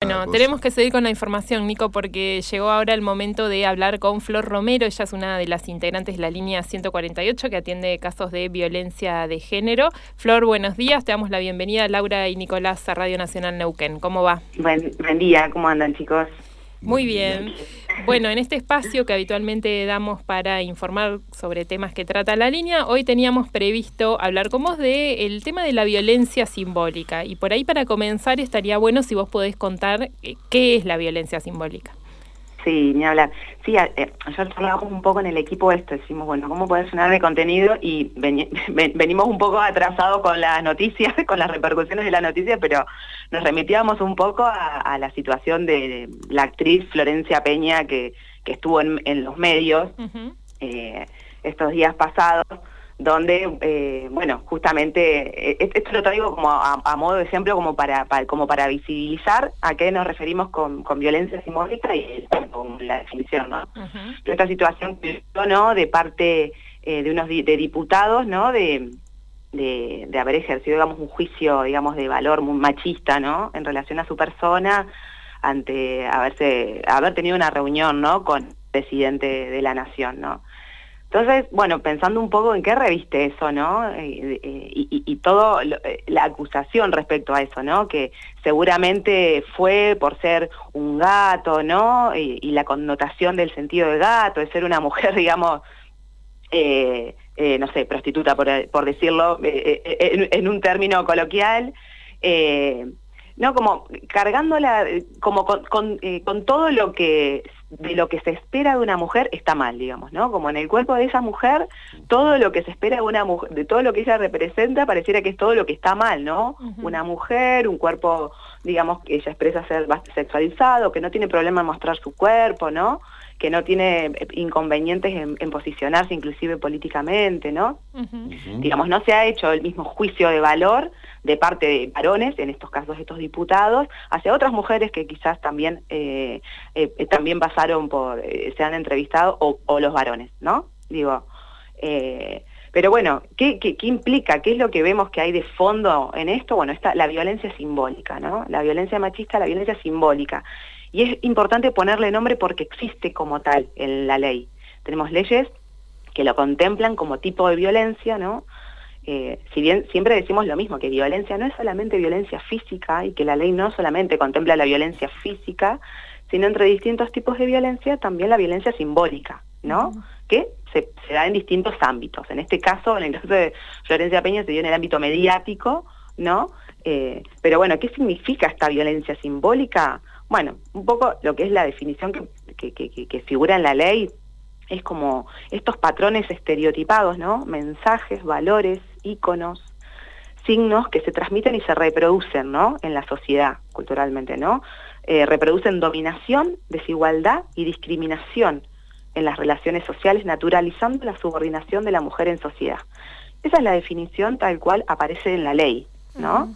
Bueno, tenemos que seguir con la información, Nico, porque llegó ahora el momento de hablar con Flor Romero. Ella es una de las integrantes de la línea 148 que atiende casos de violencia de género. Flor, buenos días. Te damos la bienvenida, Laura y Nicolás, a Radio Nacional Neuquén. ¿Cómo va? Buen día, ¿cómo andan, chicos? Muy bien. Bueno, en este espacio que habitualmente damos para informar sobre temas que trata la línea, hoy teníamos previsto hablar con vos del tema de la violencia simbólica. Y por ahí, para comenzar, estaría bueno si vos podés contar qué es la violencia simbólica. Sí, ni hablar. Sí, ayer hablábamos un poco en el equipo decimos, bueno, ¿cómo poder llenar de contenido? Y venimos un poco atrasados con las noticias, con las repercusiones de la noticia, pero nos remitíamos un poco a la situación de la actriz Florencia Peña, que estuvo en los medios estos días pasados, donde, bueno, justamente, esto lo traigo como a modo de ejemplo, como para visibilizar a qué nos referimos con violencia simbólica y con la definición, ¿no? Pero esta situación, ¿no?, de parte de diputados, ¿no?, de haber ejercido, digamos, un juicio, digamos, de valor muy machista, ¿no?, en relación a su persona, ante haber tenido una reunión, ¿no?, con el presidente de la Nación, ¿no? Entonces, bueno, pensando un poco en qué reviste eso, ¿no? Y todo la acusación respecto a eso, ¿no? Que seguramente fue por ser un gato, ¿no? Y la connotación del sentido de gato, de ser una mujer, digamos, no sé, prostituta, por decirlo en un término coloquial, ¿no? Como cargándola, como con todo lo que se espera de una mujer está mal, digamos, ¿no? Como en el cuerpo de esa mujer, todo lo que se espera de una mujer, de todo lo que ella representa, pareciera que es todo lo que está mal, ¿no? Una mujer, un cuerpo, digamos, que ella expresa ser sexualizado, que no tiene problema en mostrar su cuerpo, ¿no? Que no tiene inconvenientes en posicionarse inclusive políticamente, ¿no? Digamos, no se ha hecho el mismo juicio de valor de parte de varones, en estos casos estos diputados, hacia otras mujeres que quizás también pasaron se han entrevistado, o los varones, ¿no? Digo, pero bueno, ¿qué implica? ¿Qué es lo que vemos que hay de fondo en esto? Bueno, la violencia simbólica, ¿no? La violencia machista, la violencia simbólica. Y es importante ponerle nombre porque existe como tal en la ley. Tenemos leyes que lo contemplan como tipo de violencia, ¿no? Si bien siempre decimos lo mismo, que violencia no es solamente violencia física y que la ley no solamente contempla la violencia física, sino entre distintos tipos de violencia también la violencia simbólica, ¿no? Que se da en distintos ámbitos. En este caso, en el caso de Florencia Peña, se dio en el ámbito mediático, ¿no? Pero bueno, ¿qué significa esta violencia simbólica? Bueno, un poco lo que es la definición que figura en la ley es como estos patrones estereotipados, ¿no? Mensajes, valores, íconos, signos que se transmiten y se reproducen, ¿no?, en la sociedad, culturalmente, ¿no? Reproducen dominación, desigualdad y discriminación en las relaciones sociales, naturalizando la subordinación de la mujer en sociedad. Esa es la definición tal cual aparece en la ley, ¿no?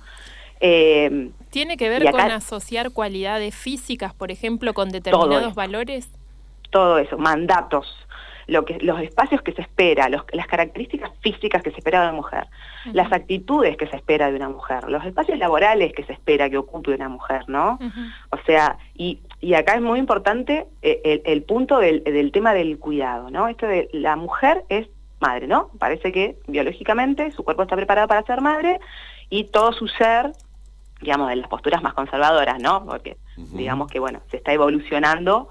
¿Tiene que ver con asociar cualidades físicas, por ejemplo, con determinados valores? Todo eso, mandatos, los espacios que se espera, las características físicas que se espera de una mujer, las actitudes que se espera de una mujer, los espacios laborales que se espera que ocupe una mujer, ¿no? O sea, y acá es muy importante el punto del tema del cuidado, ¿no? Esto de la mujer es madre, ¿no? Parece que biológicamente su cuerpo está preparado para ser madre y todo su ser, digamos, de las posturas más conservadoras, ¿no? Porque digamos que, bueno, se está evolucionando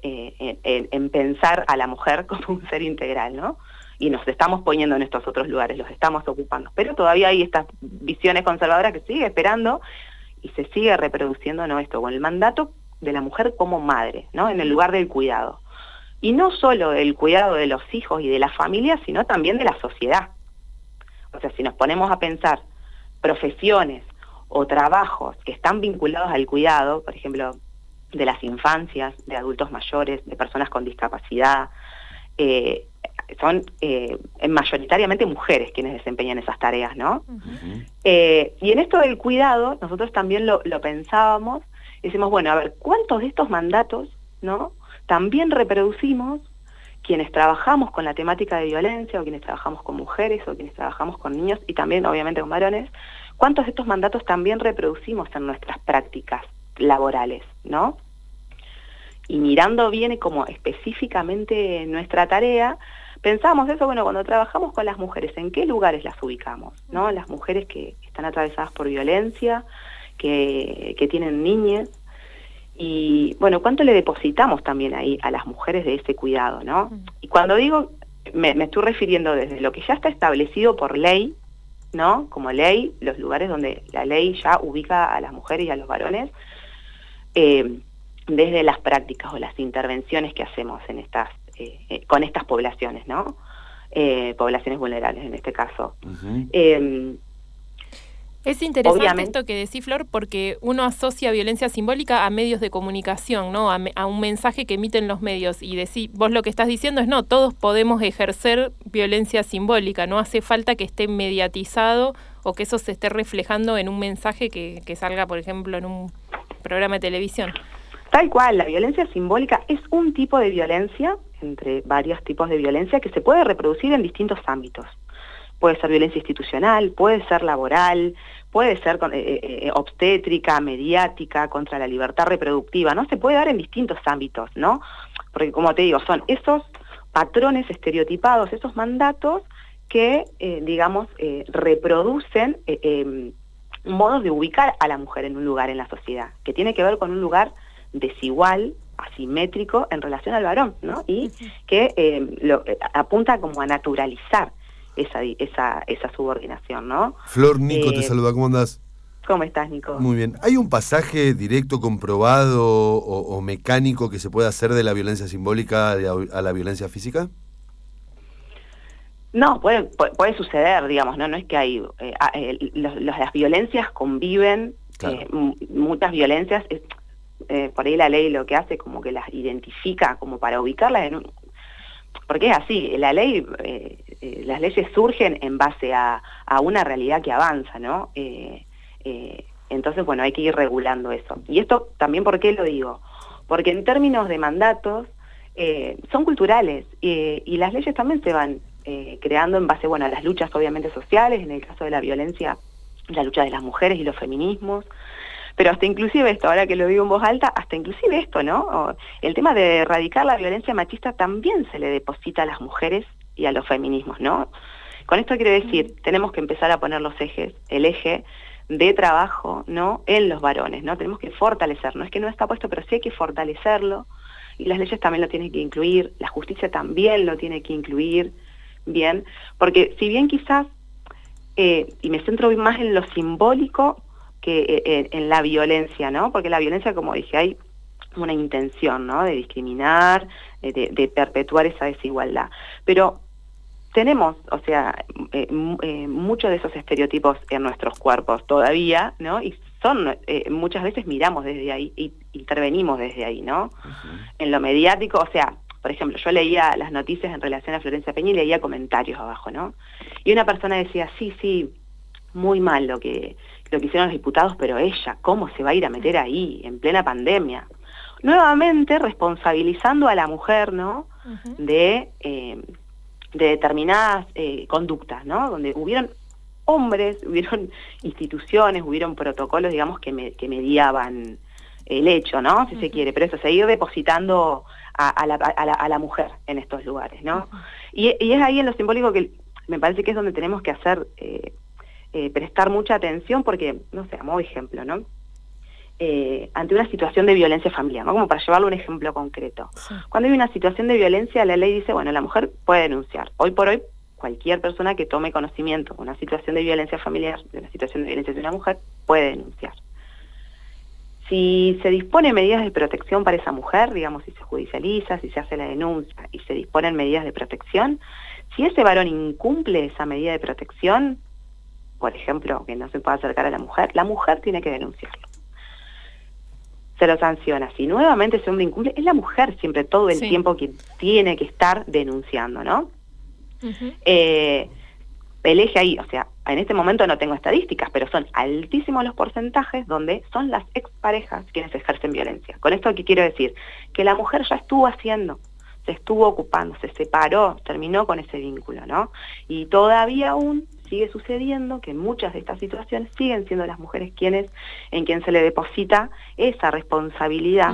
en pensar a la mujer como un ser integral, ¿no? Y nos estamos poniendo en estos otros lugares, los estamos ocupando. Pero todavía hay estas visiones conservadoras que sigue esperando y se sigue reproduciendo, ¿no?, esto, con el mandato de la mujer como madre, ¿no?, en el lugar del cuidado. Y no solo del cuidado de los hijos y de la familia, sino también de la sociedad. O sea, si nos ponemos a pensar profesiones o trabajos que están vinculados al cuidado, por ejemplo, de las infancias, de adultos mayores, de personas con discapacidad, son mayoritariamente mujeres quienes desempeñan esas tareas, ¿no? Y en esto del cuidado, nosotros también lo pensábamos, y decimos, bueno, a ver, ¿cuántos de estos mandatos, ¿no?, también reproducimos quienes trabajamos con la temática de violencia, o quienes trabajamos con mujeres, o quienes trabajamos con niños, y también obviamente con varones? ¿Cuántos de estos mandatos también reproducimos en nuestras prácticas laborales, ¿no? Y mirando bien como específicamente nuestra tarea, pensamos eso, bueno, cuando trabajamos con las mujeres, ¿en qué lugares las ubicamos? ¿No? Las mujeres que están atravesadas por violencia, que tienen niñez, y bueno, ¿cuánto le depositamos también ahí a las mujeres de ese cuidado, ¿no? Y cuando digo, me estoy refiriendo desde lo que ya está establecido por ley, ¿no? Como ley, los lugares donde la ley ya ubica a las mujeres y a los varones, desde las prácticas o las intervenciones que hacemos en con estas poblaciones, ¿no? Poblaciones vulnerables en este caso. Es interesante esto que decís, Flor, porque uno asocia violencia simbólica a medios de comunicación, ¿no? A un mensaje que emiten los medios. Y vos lo que estás diciendo es, no, todos podemos ejercer violencia simbólica. No hace falta que esté mediatizado o que eso se esté reflejando en un mensaje que salga, por ejemplo, en un programa de televisión. Tal cual, la violencia simbólica es un tipo de violencia, entre varios tipos de violencia, que se puede reproducir en distintos ámbitos. Puede ser violencia institucional, puede ser laboral, puede ser obstétrica, mediática, contra la libertad reproductiva, ¿no? Se puede dar en distintos ámbitos, ¿no? Porque, como te digo, son esos patrones estereotipados, esos mandatos que, digamos, reproducen modos de ubicar a la mujer en un lugar en la sociedad, que tiene que ver con un lugar desigual, asimétrico en relación al varón, ¿no? Y que apunta como a naturalizar esa subordinación, ¿no? Flor, Nico te saluda, ¿cómo andás? ¿Cómo estás, Nico? Muy bien. ¿Hay un pasaje directo, comprobado o mecánico que se pueda hacer de la violencia simbólica a la violencia física? No, puede suceder, digamos, ¿no? No es que hay... las violencias conviven, claro. Muchas violencias... por ahí la ley lo que hace como que las identifica como para ubicarlas en un... Porque es así, la ley, las leyes surgen en base a una realidad que avanza, ¿no? Entonces, bueno, hay que ir regulando eso. Y esto también, ¿por qué lo digo? Porque en términos de mandatos, son culturales, y las leyes también se van creando en base, bueno, a las luchas obviamente sociales, en el caso de la violencia, la lucha de las mujeres y los feminismos, pero hasta inclusive esto, ahora que lo digo en voz alta, hasta inclusive esto, ¿no? El tema de erradicar la violencia machista también se le deposita a las mujeres y a los feminismos, ¿no? Con esto quiero decir, tenemos que empezar a poner el eje de trabajo, ¿no? En los varones, ¿no? Tenemos que fortalecer, no es que no está puesto, pero sí hay que fortalecerlo, y las leyes también lo tienen que incluir, la justicia también lo tiene que incluir, bien, porque si bien quizás, y me centro más en lo simbólico, que en la violencia, ¿no? Porque la violencia, como dije, hay una intención, ¿no? De discriminar, de perpetuar esa desigualdad. Pero tenemos, o sea, muchos de esos estereotipos en nuestros cuerpos todavía, ¿no? Y muchas veces miramos desde ahí, y intervenimos desde ahí, ¿no? En lo mediático, o sea, por ejemplo, yo leía las noticias en relación a Florencia Peña y leía comentarios abajo, ¿no? Y una persona decía, sí, muy mal lo que hicieron los diputados, pero ella, ¿cómo se va a ir a meter ahí, en plena pandemia? Nuevamente responsabilizando a la mujer, ¿no? De determinadas conductas, ¿no? Donde hubieron hombres, hubieron instituciones, hubieron protocolos, digamos, que mediaban el hecho, ¿no? Si se quiere, pero eso, seguir depositando a la mujer en estos lugares, ¿no? Y es ahí en lo simbólico que me parece que es donde tenemos que hacer... prestar mucha atención porque, no sé, a modo de ejemplo, ¿no? Ante una situación de violencia familiar, ¿no? Como para llevarlo a un ejemplo concreto. Sí. Cuando hay una situación de violencia, la ley dice, bueno, la mujer puede denunciar. Hoy por hoy, cualquier persona que tome conocimiento de una situación de violencia familiar, de una situación de violencia de una mujer, puede denunciar. Si se dispone medidas de protección para esa mujer, digamos, si se judicializa, si se hace la denuncia y se disponen medidas de protección, si ese varón incumple esa medida de protección, por ejemplo, que no se pueda acercar a la mujer tiene que denunciarlo. Se lo sanciona. Si nuevamente ese hombre incumple, es la mujer siempre todo el tiempo que tiene que estar denunciando, ¿no? El eje ahí, o sea, en este momento no tengo estadísticas, pero son altísimos los porcentajes donde son las exparejas quienes ejercen violencia. Con esto, ¿qué quiero decir? Que la mujer ya estuvo haciendo, se estuvo ocupando, se separó, terminó con ese vínculo, ¿no? Y todavía aún sigue sucediendo que en muchas de estas situaciones siguen siendo las mujeres en quien se le deposita esa responsabilidad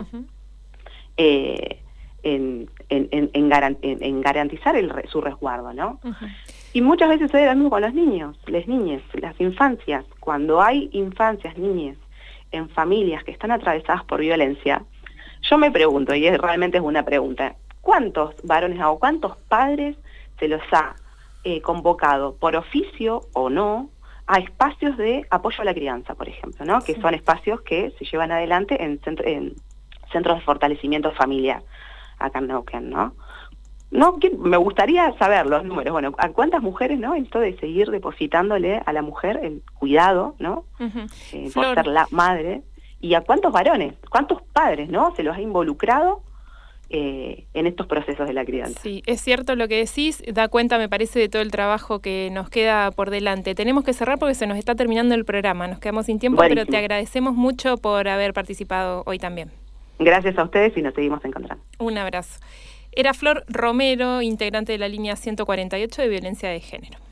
en garantizar su resguardo, ¿no? Y muchas veces sucede lo mismo con los niños, las niñas, las infancias. Cuando hay infancias, niñas, en familias que están atravesadas por violencia, yo me pregunto, y realmente es una pregunta, ¿cuántos varones o cuántos padres se los ha convocado por oficio o no a espacios de apoyo a la crianza, por ejemplo, ¿no? Que son espacios que se llevan adelante en centros de fortalecimiento familiar acá en Neuquén, ¿no? Me gustaría saber los números. Bueno, ¿a cuántas mujeres, no? Esto de seguir depositándole a la mujer el cuidado, ¿no? Por ser la madre. Y a cuántos varones, cuántos padres, ¿no? Se los ha involucrado en estos procesos de la crianza. Sí, es cierto lo que decís, da cuenta, me parece, de todo el trabajo que nos queda por delante. Tenemos que cerrar porque se nos está terminando el programa, nos quedamos sin tiempo, Buenísimo. Pero te agradecemos mucho por haber participado hoy también. Gracias a ustedes y nos seguimos encontrando. Un abrazo. Era Flor Romero, integrante de la línea 148 de violencia de género.